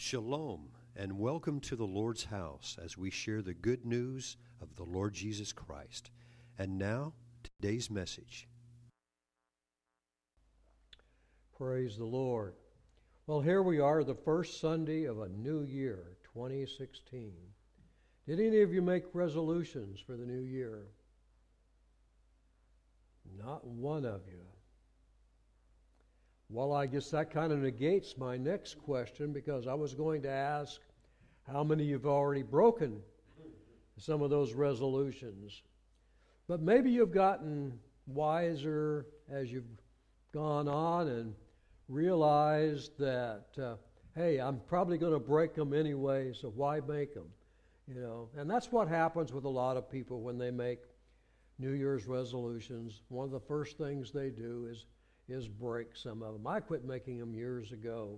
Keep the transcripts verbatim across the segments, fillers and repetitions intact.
Shalom, and welcome to the Lord's house as we share the good news of the Lord Jesus Christ. And now, today's message. Praise the Lord. Well, here we are, the first Sunday of a new year, twenty sixteen. Did any of you make resolutions for the new year? Not one of you. Well, I guess that kind of negates my next question, because I was going to ask how many you've already broken some of those resolutions. But maybe you've gotten wiser as you've gone on and realized that, uh, hey, I'm probably going to break them anyway, so why make them? You know, and that's what happens with a lot of people when they make New Year's resolutions. One of the first things they do is is break some of them. I quit making them years ago.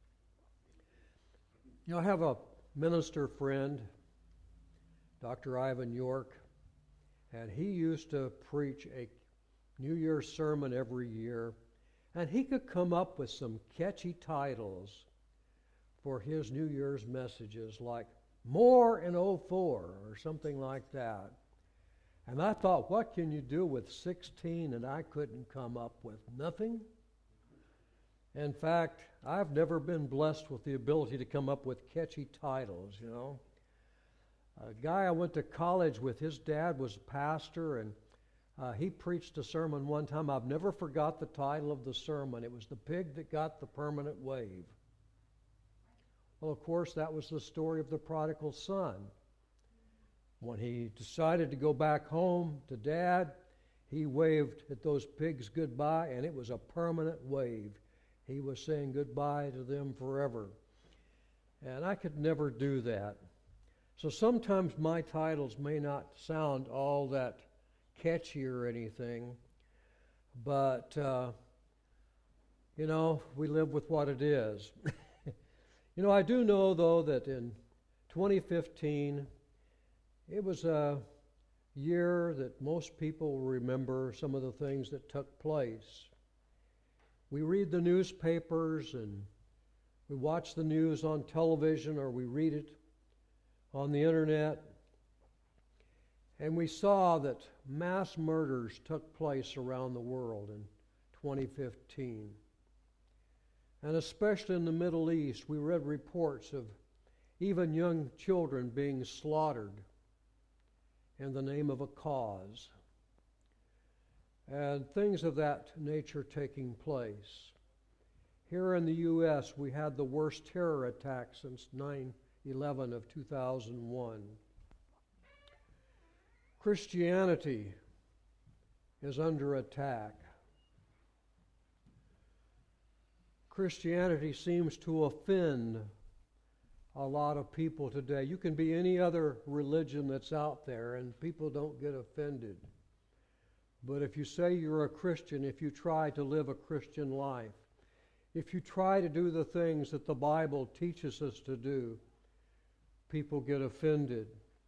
You know, I have a minister friend, Doctor Ivan York, and he used to preach a New Year's sermon every year, and he could come up with some catchy titles for his New Year's messages, like More in oh four or something like that. And I thought, what can you do with sixteen? And I couldn't come up with nothing. In fact, I've never been blessed with the ability to come up with catchy titles, you know. A guy I went to college with, his dad was a pastor, and uh, he preached a sermon one time. I've never forgot the title of the sermon. It was The Pig That Got the Permanent Wave. Well, of course, that was the story of the prodigal son. When he decided to go back home to Dad, he waved at those pigs goodbye, and it was a permanent wave. He was saying goodbye to them forever. And I could never do that. So sometimes my titles may not sound all that catchy or anything, but, uh, you know, we live with what it is. You know, I do know, though, that in twenty fifteen, it was a year that most people will remember some of the things that took place. We read the newspapers and we watch the news on television, or we read it on the internet, and we saw that mass murders took place around the world in twenty fifteen. And especially in the Middle East, we read reports of even young children being slaughtered in the name of a cause, and things of that nature taking place. Here in the U S, we had the worst terror attack since nine eleven of two thousand one. Christianity is under attack. Christianity seems to offend a lot of people today. You can be any other religion that's out there and people don't get offended. But if you say you're a Christian, if you try to live a Christian life, if you try to do the things that the Bible teaches us to do, people get offended.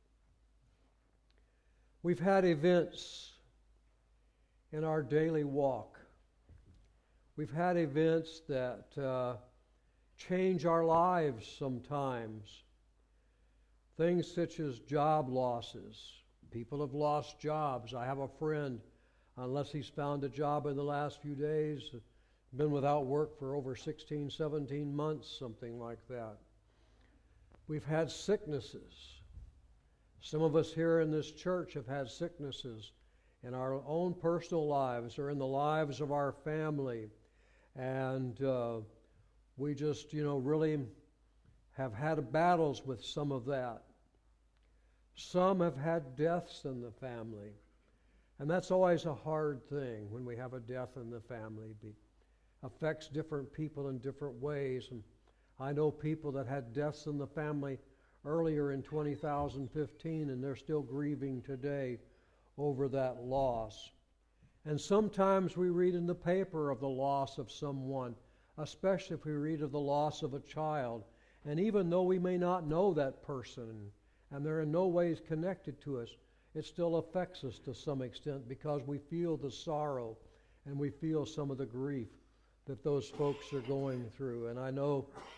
We've had events in our daily walk. We've had events that uh, change our lives sometimes. Things such as job losses. People have lost jobs. I have a friend, unless he's found a job in the last few days, been without work for over sixteen, seventeen months, something like that. We've had sicknesses. Some of us here in this church have had sicknesses in our own personal lives or in the lives of our family. And uh, we just, you know, really have had battles with some of that. Some have had deaths in the family. And that's always a hard thing when we have a death in the family. It affects different people in different ways. And I know people that had deaths in the family earlier in two thousand fifteen, and they're still grieving today over that loss. And sometimes we read in the paper of the loss of someone, especially if we read of the loss of a child. And even though we may not know that person, and they're in no ways connected to us, it still affects us to some extent because we feel the sorrow and we feel some of the grief that those folks are going through. And I know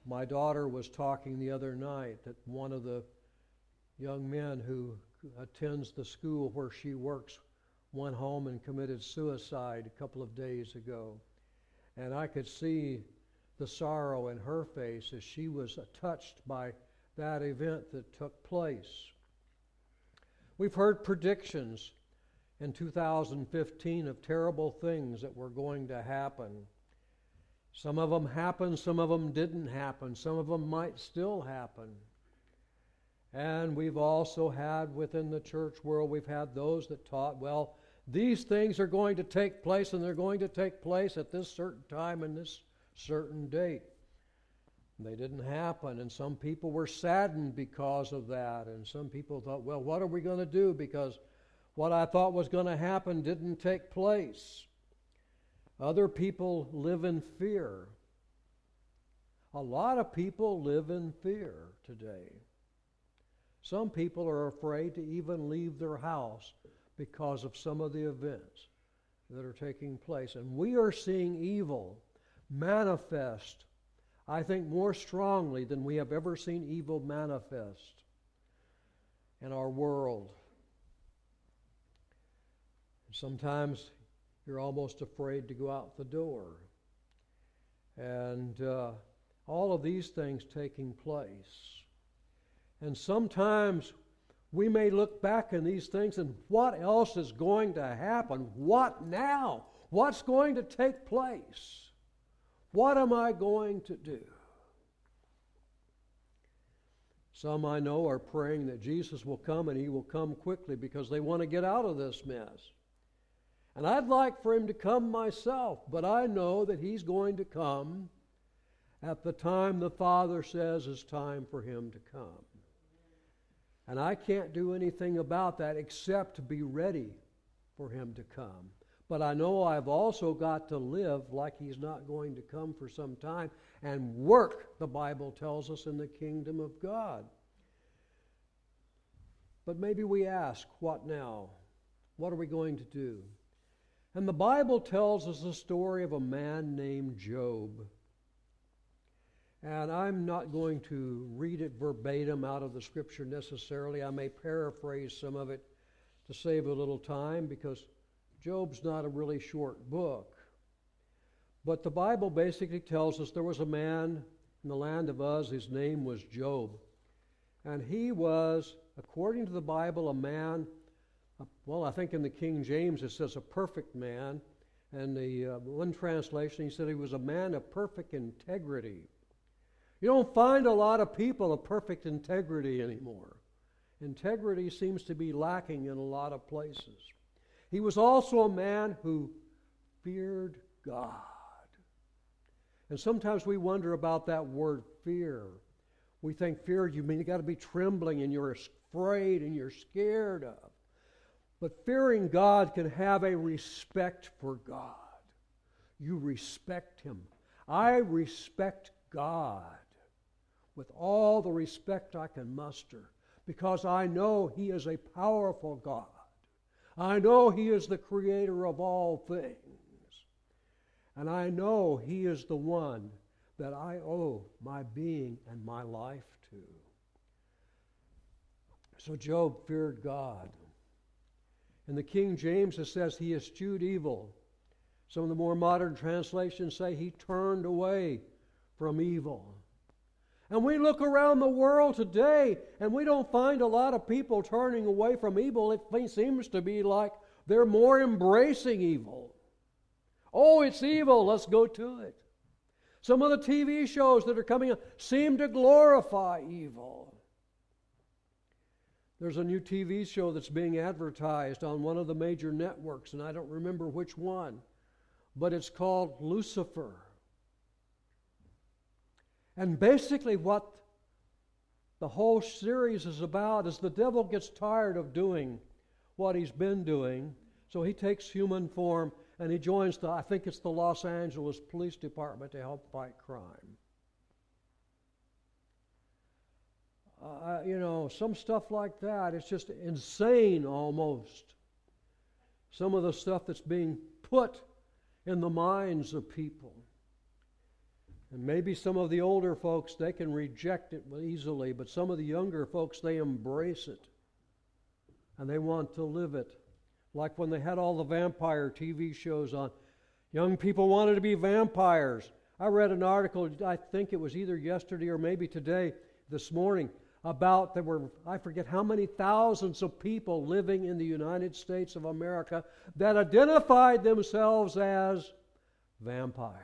My daughter was talking the other night that one of the young men who attends the school where she works went home and committed suicide a couple of days ago. And I could see the sorrow in her face as she was touched by that event that took place. We've heard predictions in two thousand fifteen of terrible things that were going to happen. Some of them happened, some of them didn't happen, some of them might still happen. And we've also had within the church world, we've had those that taught, well, these things are going to take place and they're going to take place at this certain time and this certain date. And they didn't happen, and some people were saddened because of that, and some people thought, well, what are we going to do because what I thought was going to happen didn't take place. Other people live in fear. A lot of people live in fear today. Some people are afraid to even leave their house because of some of the events that are taking place. And we are seeing evil manifest, I think, more strongly than we have ever seen evil manifest in our world. Sometimes you're almost afraid to go out the door. And uh, all of these things taking place. And sometimes we may look back in these things and what else is going to happen? What now? What's going to take place? What am I going to do? Some I know are praying that Jesus will come and He will come quickly because they want to get out of this mess. And I'd like for Him to come myself, but I know that He's going to come at the time the Father says is time for Him to come. And I can't do anything about that except to be ready for Him to come. But I know I've also got to live like He's not going to come for some time and work, the Bible tells us, in the kingdom of God. But maybe we ask, what now? What are we going to do? And the Bible tells us the story of a man named Job. And I'm not going to read it verbatim out of the Scripture necessarily. I may paraphrase some of it to save a little time because Job's not a really short book. But the Bible basically tells us there was a man in the land of Uz, his name was Job. And he was, according to the Bible, a man, well, I think in the King James it says a perfect man. And the uh, one translation, he said he was a man of perfect integrity. You don't find a lot of people of perfect integrity anymore. Integrity seems to be lacking in a lot of places. He was also a man who feared God. And sometimes we wonder about that word fear. We think fear, you mean you got to be trembling and you're afraid and you're scared of. But fearing God can have a respect for God. You respect Him. I respect God with all the respect I can muster because I know He is a powerful God. I know He is the creator of all things. And I know He is the one that I owe my being and my life to. So Job feared God. In the King James it says he eschewed evil. Some of the more modern translations say he turned away from evil. And we look around the world today and we don't find a lot of people turning away from evil. It seems to be like they're more embracing evil. Oh, it's evil, let's go to it. Some of the T V shows that are coming up seem to glorify evil. There's a new T V show that's being advertised on one of the major networks, and I don't remember which one, but it's called Lucifer. And basically what the whole series is about is the devil gets tired of doing what he's been doing, so he takes human form and he joins the, I think it's the Los Angeles Police Department to help fight crime. Uh, you know, some stuff like that, it's just insane almost. Some of the stuff that's being put in the minds of people. And maybe some of the older folks, they can reject it easily, but some of the younger folks, they embrace it. And they want to live it. Like when they had all the vampire T V shows on. Young people wanted to be vampires. I read an article, I think it was either yesterday or maybe today, this morning, about there were, I forget how many thousands of people living in the United States of America that identified themselves as vampires.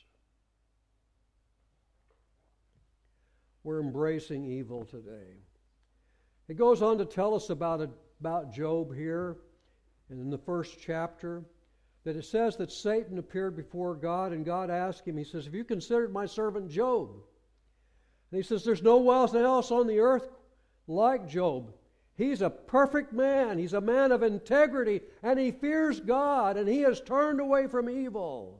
We're embracing evil today. It goes on to tell us about, it, about Job here, and in the first chapter, that it says that Satan appeared before God, and God asked him, he says, have you considered my servant Job? And he says, there's no one else on the earth like Job. He's a perfect man. He's a man of integrity, and he fears God, and he has turned away from evil.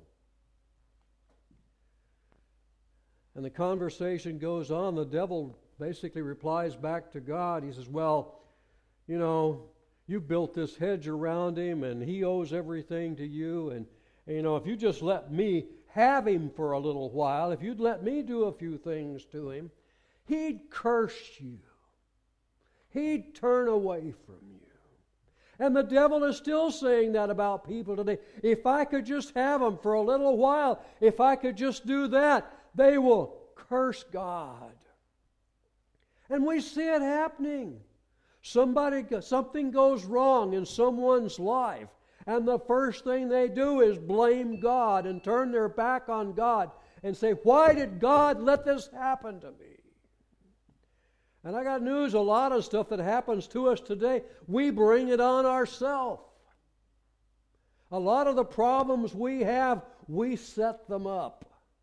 And the conversation goes on. The devil basically replies back to God. He says, well, you know, you built this hedge around him, and he owes everything to you. And, and, you know, if you just let me have him for a little while, if you'd let me do a few things to him, he'd curse you. He'd turn away from you. And the devil is still saying that about people today. If I could just have them for a little while, if I could just do that, they will curse God. And we see it happening. Somebody, something goes wrong in someone's life, and the first thing they do is blame God and turn their back on God and say, why did God let this happen to me? And I got news, a lot of stuff that happens to us today, we bring it on ourselves. A lot of the problems we have, we set them up.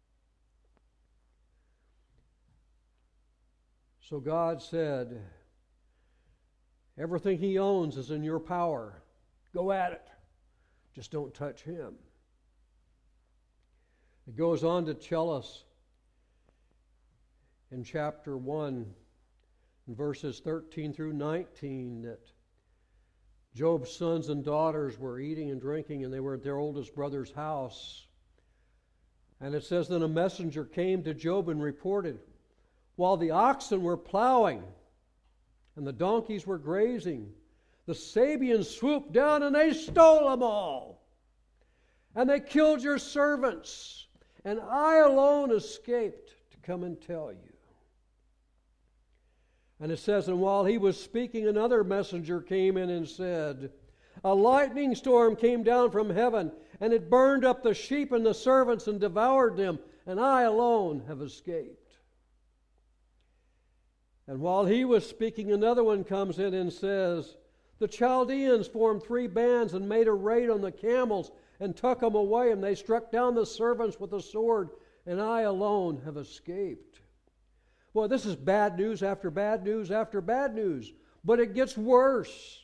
So God said, everything he owns is in your power. Go at it. Just don't touch him. It goes on to tell us in chapter one, in verses thirteen through nineteen, that Job's sons and daughters were eating and drinking, and they were at their oldest brother's house. And it says, then a messenger came to Job and reported, while the oxen were plowing and the donkeys were grazing, the Sabians swooped down and they stole them all. And they killed your servants, and I alone escaped to come and tell you. And it says, and while he was speaking, another messenger came in and said, a lightning storm came down from heaven, and it burned up the sheep and the servants and devoured them, and I alone have escaped. And while he was speaking, another one comes in and says, the Chaldeans formed three bands and made a raid on the camels and took them away, and they struck down the servants with a sword, and I alone have escaped. Well, this is bad news after bad news after bad news, but it gets worse.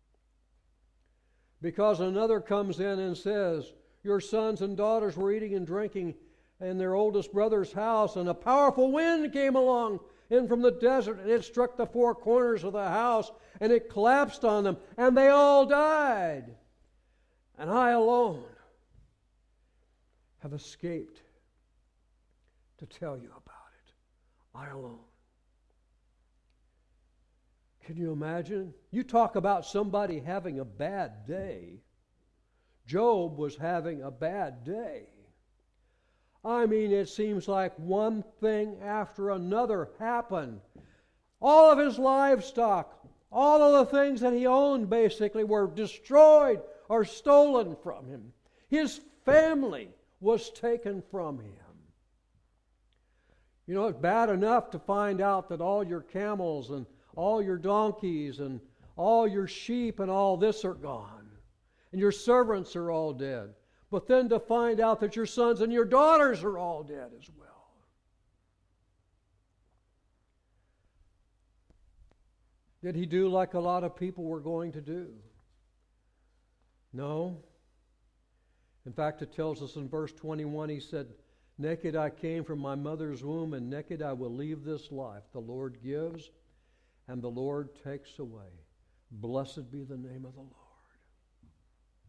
Because another comes in and says, your sons and daughters were eating and drinking in their oldest brother's house, and a powerful wind came along in from the desert, and it struck the four corners of the house, and it collapsed on them, and they all died. And I alone have escaped to tell you about it. I alone. Can you imagine? You talk about somebody having a bad day. Job was having a bad day. I mean, it seems like one thing after another happened. All of his livestock, all of the things that he owned basically were destroyed or stolen from him. His family was taken from him. You know, it's bad enough to find out that all your camels and all your donkeys and all your sheep and all this are gone. And your servants are all dead. But then to find out that your sons and your daughters are all dead as well. Did he do like a lot of people were going to do? No. In fact, it tells us in verse twenty-one, he said, naked I came from my mother's womb, and naked I will leave this life. The Lord gives, and the Lord takes away. Blessed be the name of the Lord.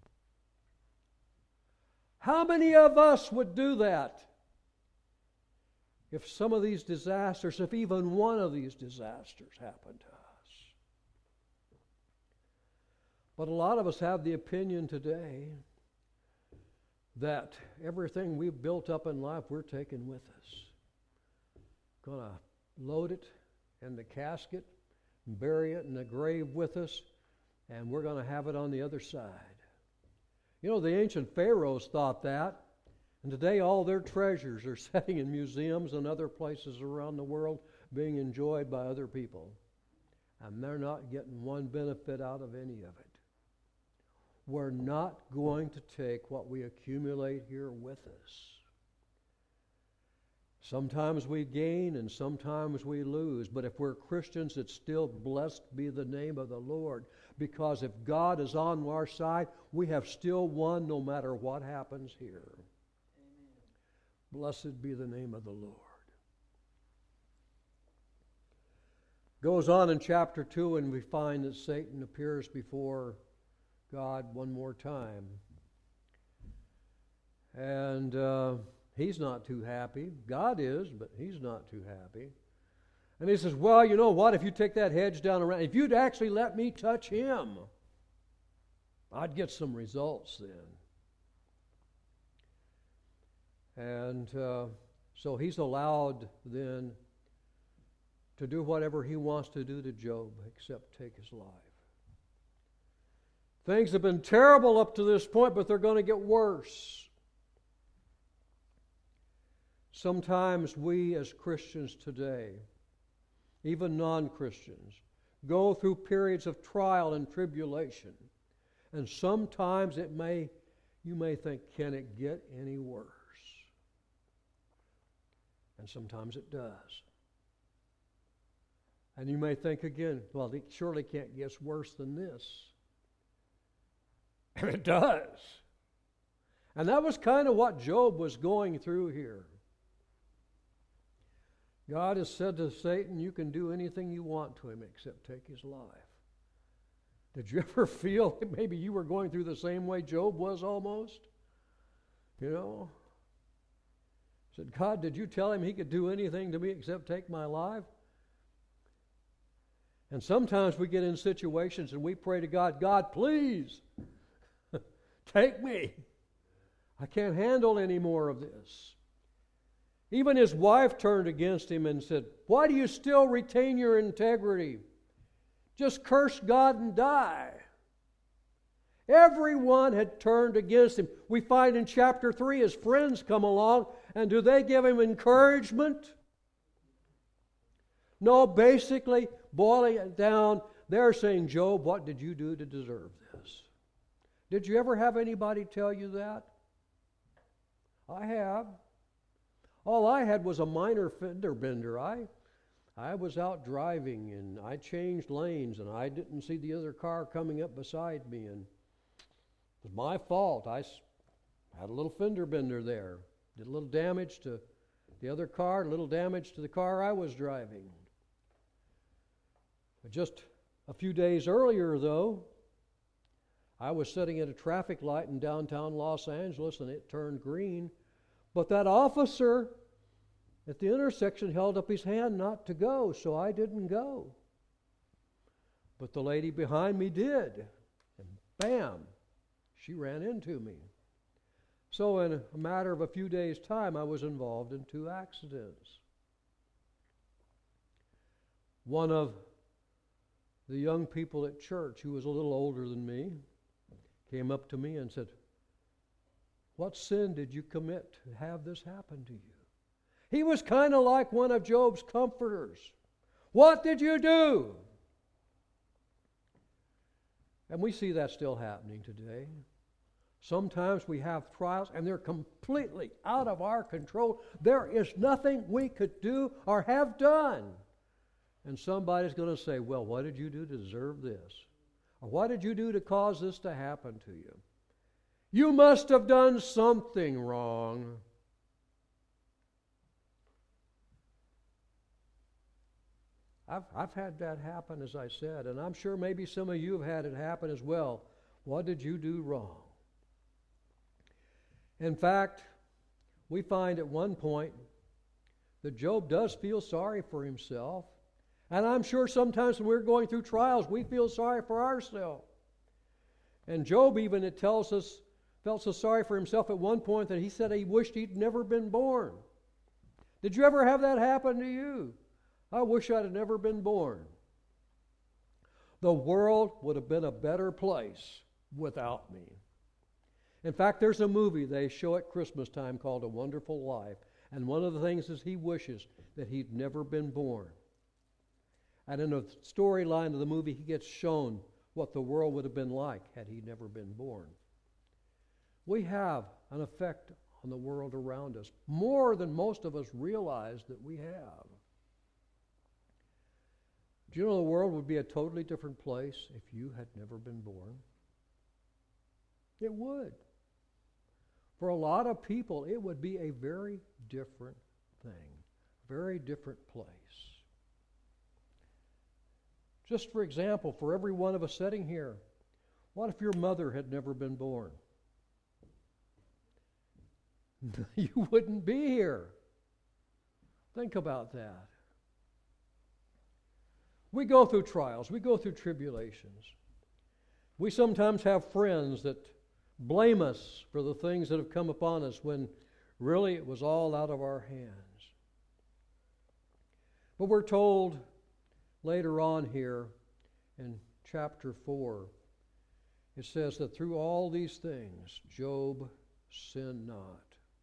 How many of us would do that? if some of these disasters, if even one of these disasters happened to us. But a lot of us have the opinion today that everything we've built up in life, we're taking with us. Going to load it in the casket, and bury it in the grave with us, and we're going to have it on the other side. You know, the ancient pharaohs thought that, and today all their treasures are sitting in museums and other places around the world being enjoyed by other people. And they're not getting one benefit out of any of it. We're not going to take what we accumulate here with us. Sometimes we gain and sometimes we lose. But if we're Christians, it's still blessed be the name of the Lord. Because if God is on our side, we have still won no matter what happens here. Amen. Blessed be the name of the Lord. Goes on in chapter two, and we find that Satan appears before God one more time. And uh, he's not too happy. God is, but he's not too happy. And he says, well, you know what? If you take that hedge down around, if you'd actually let me touch him, I'd get some results then. And uh, so he's allowed then to do whatever he wants to do to Job except take his life. Things have been terrible up to this point, but they're going to get worse. Sometimes we as Christians today, even non-Christians, go through periods of trial and tribulation. And sometimes it may, you may think, can it get any worse? And sometimes it does. And you may think again, well, it surely can't get worse than this. And it does. And that was kind of what Job was going through here. God has said to Satan, you can do anything you want to him except take his life. Did you ever feel that maybe you were going through the same way Job was almost? You know? Said, God, did you tell him he could do anything to me except take my life? And sometimes we get in situations and we pray to God, God, please, take me. I can't handle any more of this. Even his wife turned against him and said, why do you still retain your integrity? Just curse God and die. Everyone had turned against him. We find in chapter three his friends come along, and do they give him encouragement? No, basically, boiling it down, they're saying, Job, what did you do to deserve this? Did you ever have anybody tell you that? I have. All I had was a minor fender bender. I I was out driving and I changed lanes and I didn't see the other car coming up beside me, and it was my fault. I had a little fender bender there. Did a little damage to the other car, a little damage to the car I was driving. But just a few days earlier, though, I was sitting at a traffic light in downtown Los Angeles and it turned green. But that officer at the intersection held up his hand not to go, so I didn't go. But the lady behind me did. And bam, she ran into me. So in a matter of a few days' time, I was involved in two accidents. One of the young people at church, who was a little older than me, came up to me and said, what sin did you commit to have this happen to you? He was kind of like one of Job's comforters. What did you do? And we see that still happening today. Sometimes we have trials and they're completely out of our control. There is nothing we could do or have done. And somebody's going to say, well, what did you do to deserve this? Or what did you do to cause this to happen to you? You must have done something wrong. I've, I've had that happen, as I said, and I'm sure maybe some of you have had it happen as well. What did you do wrong? In fact, we find at one point that Job does feel sorry for himself. And I'm sure sometimes when we're going through trials, we feel sorry for ourselves. And Job even, it tells us, felt so sorry for himself at one point that he said he wished he'd never been born. Did you ever have that happen to you? I wish I'd have never been born. The world would have been a better place without me. In fact, there's a movie they show at Christmas time called A Wonderful Life. And one of the things is he wishes that he'd never been born. And in the storyline of the movie, he gets shown what the world would have been like had he never been born. We have an effect on the world around us, more than most of us realize that we have. Do you know the world would be a totally different place if you had never been born? It would. For a lot of people, it would be a very different thing, very different place. Just for example, for every one of us sitting here, what if your mother had never been born? You wouldn't be here. Think about that. We go through trials. We go through tribulations. We sometimes have friends that blame us for the things that have come upon us when really it was all out of our hands. But we're told later on here in chapter four, it says that through all these things, Job sinned not.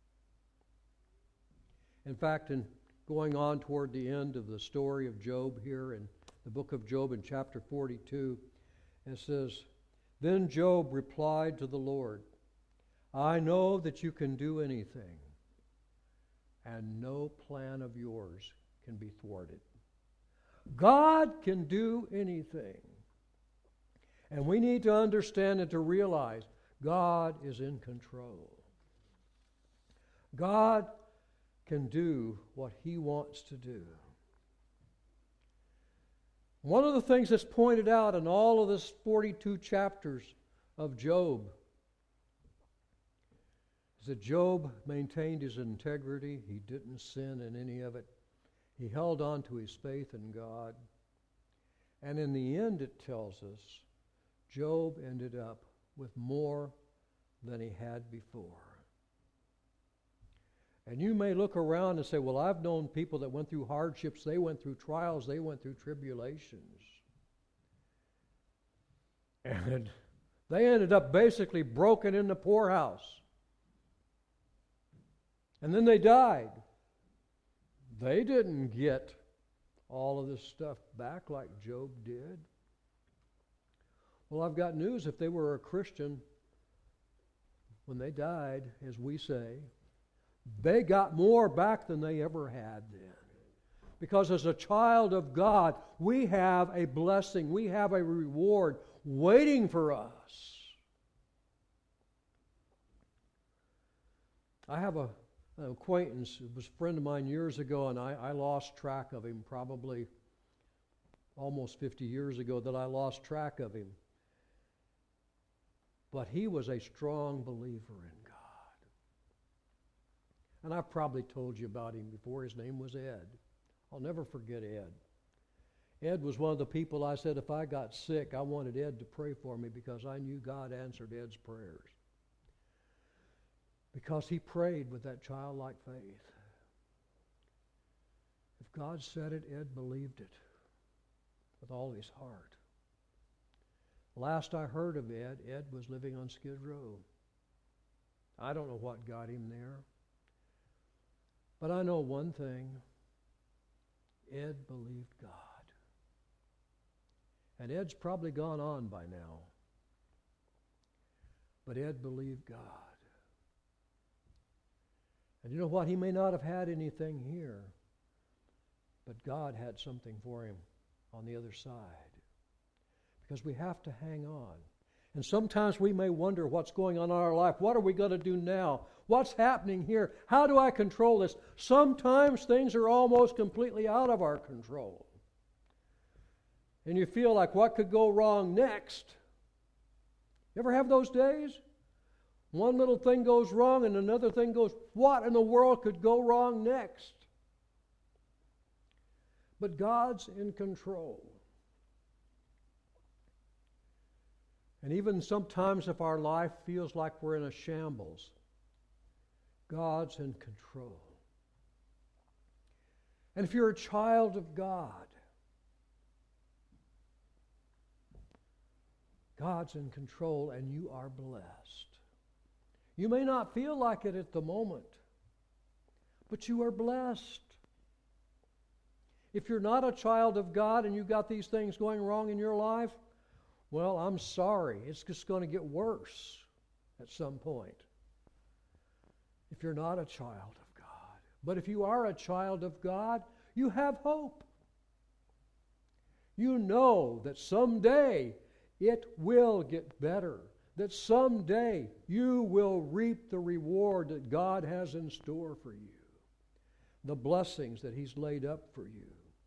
In fact, in going on toward the end of the story of Job here in the book of Job in chapter forty-two, it says, "Then Job replied to the Lord, I know that you can do anything, and no plan of yours can be thwarted." God can do anything. And we need to understand and to realize God is in control. God can do what He wants to do. One of the things that's pointed out in all of this forty-two chapters of Job is that Job maintained his integrity. He didn't sin in any of it. He held on to his faith in God. And in the end, it tells us, Job ended up with more than he had before. And you may look around and say, well, I've known people that went through hardships, they went through trials, they went through tribulations. And they ended up basically broken in the poorhouse. And then they died. They didn't get all of this stuff back like Job did. Well, I've got news. If they were a Christian, when they died, as we say, they got more back than they ever had then. Because as a child of God, we have a blessing, we have a reward waiting for us. I have a An acquaintance, it was a friend of mine years ago, and I, I lost track of him, probably almost fifty years ago that I lost track of him. But he was a strong believer in God. And I've probably told you about him before. His name was Ed. I'll never forget Ed. Ed was one of the people I said if I got sick, I wanted Ed to pray for me because I knew God answered Ed's prayers. Because he prayed with that childlike faith. If God said it, Ed believed it with all his heart. Last I heard of Ed, Ed was living on Skid Row. I don't know what got him there. But I know one thing. Ed believed God. And Ed's probably gone on by now. But Ed believed God. And you know what? He may not have had anything here, but God had something for him on the other side. Because we have to hang on. And sometimes we may wonder what's going on in our life. What are we going to do now? What's happening here? How do I control this? Sometimes things are almost completely out of our control. And you feel like what could go wrong next? You ever have those days? One little thing goes wrong and another thing goes, what in the world could go wrong next? But God's in control. And even sometimes if our life feels like we're in a shambles, God's in control. And if you're a child of God, God's in control and you are blessed. You may not feel like it at the moment, but you are blessed. If you're not a child of God and you've got these things going wrong in your life, well, I'm sorry. It's just going to get worse at some point. If you're not a child of God. But if you are a child of God, you have hope. You know that someday it will get better. That someday you will reap the reward that God has in store for you. The blessings that He's laid up for you.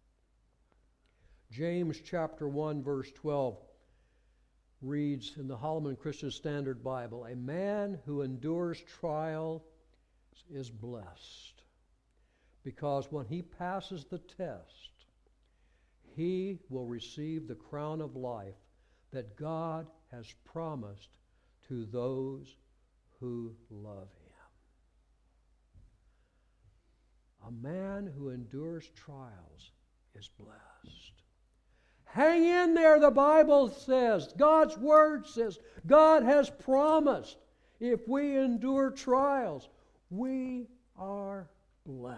James chapter one verse twelve reads in the Holloman Christian Standard Bible, a man who endures trial is blessed, because when he passes the test, he will receive the crown of life that God has promised to those who love Him. A man who endures trials is blessed. Hang in there, the Bible says. God's Word says. God has promised. If we endure trials, we are blessed.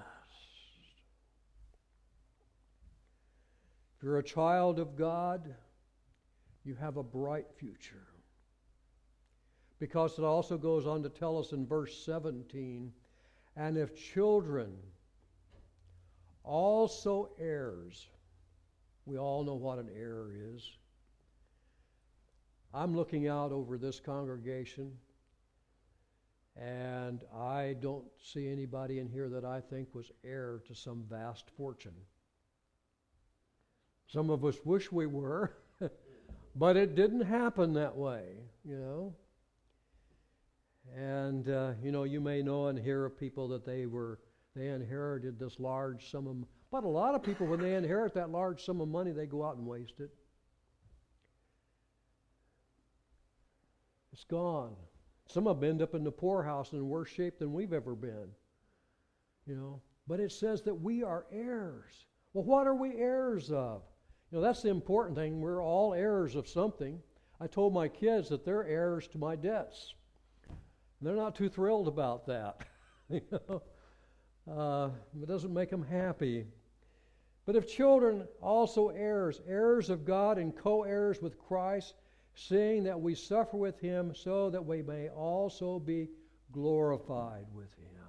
If you're a child of God, you have a bright future. Because it also goes on to tell us in verse seventeen, and if children, also heirs. We all know what an heir is. I'm looking out over this congregation, and I don't see anybody in here that I think was heir to some vast fortune. Some of us wish we were, but it didn't happen that way, you know. And, uh, you know, you may know and hear of people that they were, they inherited this large sum of money. But a lot of people, when they inherit that large sum of money, they go out and waste it. It's gone. Some of them end up in the poorhouse in worse shape than we've ever been. You know, but it says that we are heirs. Well, what are we heirs of? You know, that's the important thing. We're all heirs of something. I told my kids that they're heirs to my debts. And they're not too thrilled about that. You know, uh, it doesn't make them happy. But if children also heirs, heirs of God and co-heirs with Christ, seeing that we suffer with Him, so that we may also be glorified with Him.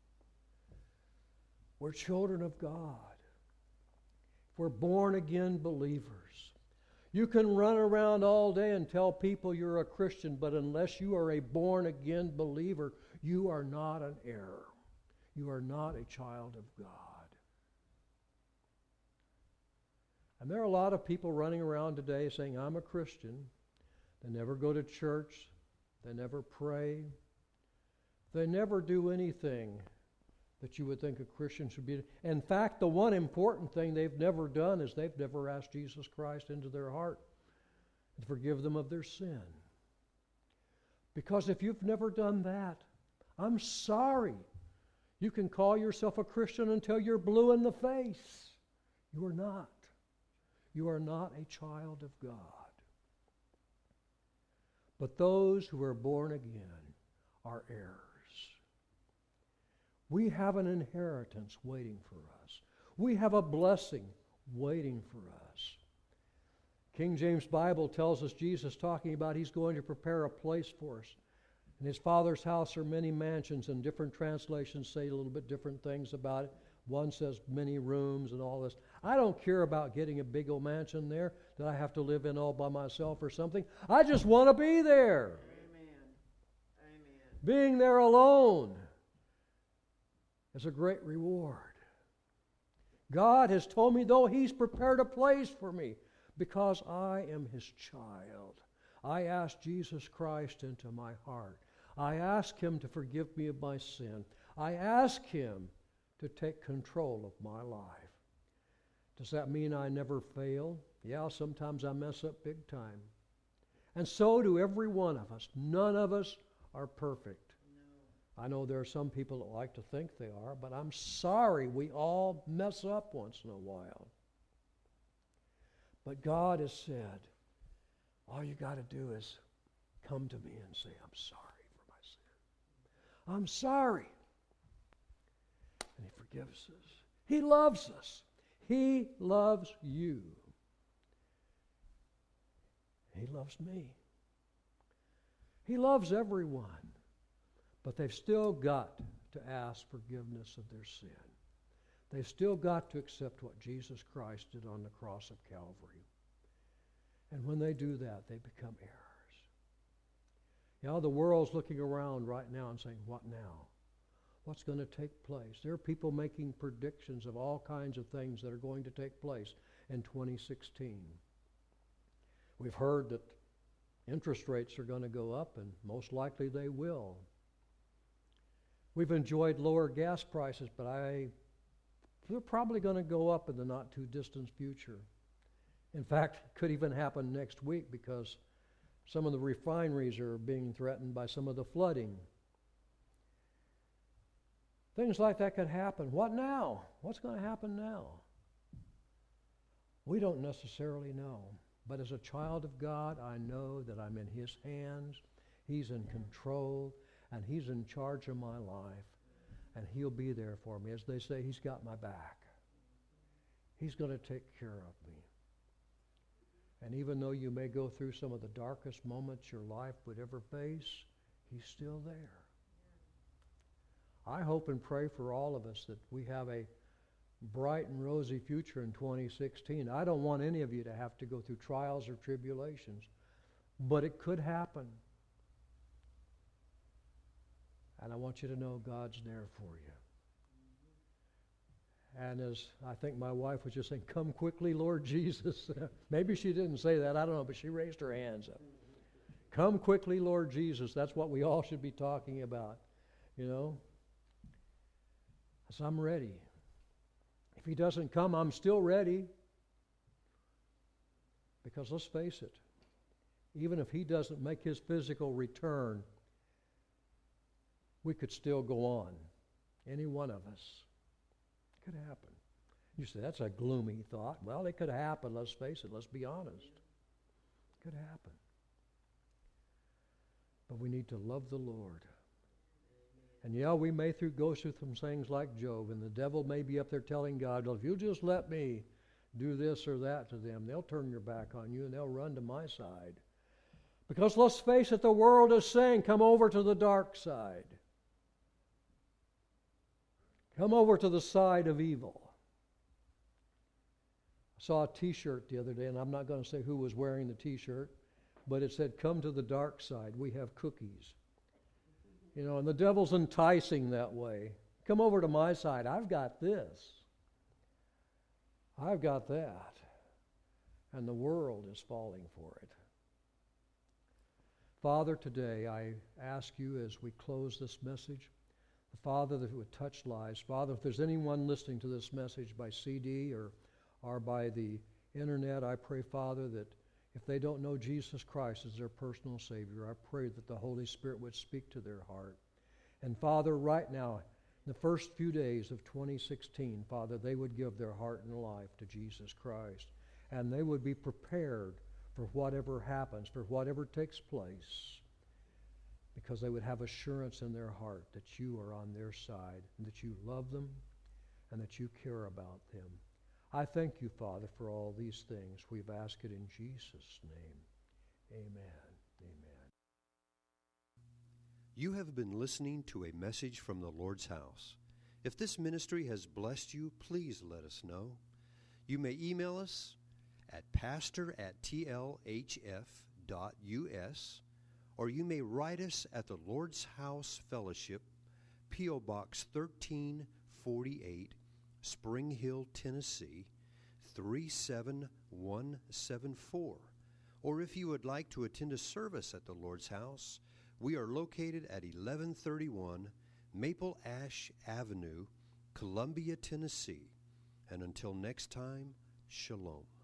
We're children of God. We're born-again believers. You can run around all day and tell people you're a Christian, but unless you are a born-again believer, you are not an heir. You are not a child of God. And there are a lot of people running around today saying, I'm a Christian. They never go to church. They never pray. They never do anything that you would think a Christian should be. In fact, the one important thing they've never done is they've never asked Jesus Christ into their heart and forgive them of their sin. Because if you've never done that, I'm sorry. You can call yourself a Christian until you're blue in the face. You are not. You are not a child of God. But those who are born again are heirs. We have an inheritance waiting for us. We have a blessing waiting for us. King James Bible tells us Jesus talking about He's going to prepare a place for us. In His Father's house are many mansions, and different translations say a little bit different things about it. One says many rooms and all this. I don't care about getting a big old mansion there that I have to live in all by myself or something. I just want to be there. Amen. Amen. Being there alone is a great reward. God has told me, though, He's prepared a place for me because I am His child. I ask Jesus Christ into my heart. I ask Him to forgive me of my sin. I ask Him to take control of my life. Does that mean I never fail? Yeah, sometimes I mess up big time. And so do every one of us. None of us are perfect. No. I know there are some people that like to think they are, but I'm sorry, we all mess up once in a while. But God has said, all you got to do is come to me and say, I'm sorry for my sin. I'm sorry. And He forgives us. He loves us. He loves you. He loves me. He loves everyone. But they've still got to ask forgiveness of their sin. They've still got to accept what Jesus Christ did on the cross of Calvary. And when they do that, they become heirs. You know, the world's looking around right now and saying, what now? What's going to take place? There are people making predictions of all kinds of things that are going to take place in twenty sixteen. We've heard that interest rates are going to go up, and most likely they will. We've enjoyed lower gas prices, but I, they're probably going to go up in the not-too-distant future. In fact, it could even happen next week because some of the refineries are being threatened by some of the flooding. Things like that could happen. What now? What's going to happen now? We don't necessarily know. But as a child of God, I know that I'm in His hands. He's in control, and He's in charge of my life. And He'll be there for me. As they say, He's got my back. He's going to take care of me. And even though you may go through some of the darkest moments your life would ever face, He's still there. I hope and pray for all of us that we have a bright and rosy future in twenty sixteen. I don't want any of you to have to go through trials or tribulations, but it could happen. And I want you to know God's there for you. And as I think my wife was just saying, come quickly, Lord Jesus. Maybe she didn't say that, I don't know, but she raised her hands up. Come quickly, Lord Jesus. That's what we all should be talking about, you know. So I'm ready. If He doesn't come, I'm still ready. Because let's face it, even if He doesn't make His physical return, we could still go on. Any one of us. It could happen. You say, that's a gloomy thought. Well, it could happen, let's face it, let's be honest. It could happen. But we need to love the Lord. And yeah, we may through go through some things like Job, and the devil may be up there telling God, well, if you'll just let me do this or that to them, they'll turn your back on you and they'll run to my side. Because let's face it, the world is saying, come over to the dark side. Come over to the side of evil. I saw a t-shirt the other day, and I'm not going to say who was wearing the t-shirt, but it said, come to the dark side, we have cookies. You know, and the devil's enticing that way. Come over to my side. I've got this. I've got that. And the world is falling for it. Father, today I ask you as we close this message, Father, that it would touch lives. Father, if there's anyone listening to this message by C D or, or by the internet, I pray, Father, that if they don't know Jesus Christ as their personal Savior, I pray that the Holy Spirit would speak to their heart. And Father, right now, in the first few days of twenty sixteen, Father, they would give their heart and life to Jesus Christ. And they would be prepared for whatever happens, for whatever takes place, because they would have assurance in their heart that you are on their side, and that you love them, and that you care about them. I thank you, Father, for all these things. We've asked it in Jesus' name. Amen. Amen. You have been listening to a message from the Lord's house. If this ministry has blessed you, please let us know. You may email us at pastor at t l h f dot u s, or you may write us at the Lord's House Fellowship, P O Box thirteen forty-eight, Spring Hill, Tennessee, three seven one seven four. Or if you would like to attend a service at the Lord's House, we are located at eleven thirty-one Maple Ash Avenue, Columbia, Tennessee. And until next time, Shalom.